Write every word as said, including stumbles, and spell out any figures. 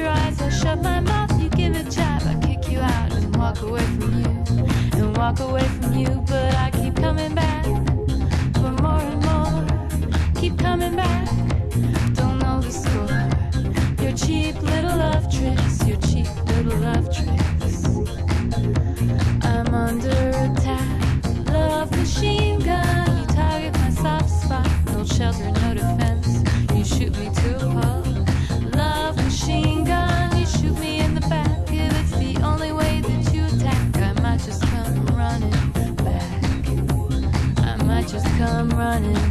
your eyes, I shut my mouth. You give it jab, I kick you out and walk away from you, and walk away from you. But I keep coming back for more and more. Keep coming back, don't know the score. Your cheap little love tricks, your cheap little love tricks. I'm under attack, love machine gun. You target my soft spot, no shelter, no defense. You shoot me to a pulp, love machine gun. You shoot me in the back, if it's the only way that you attack. I might just come running back, I might just come running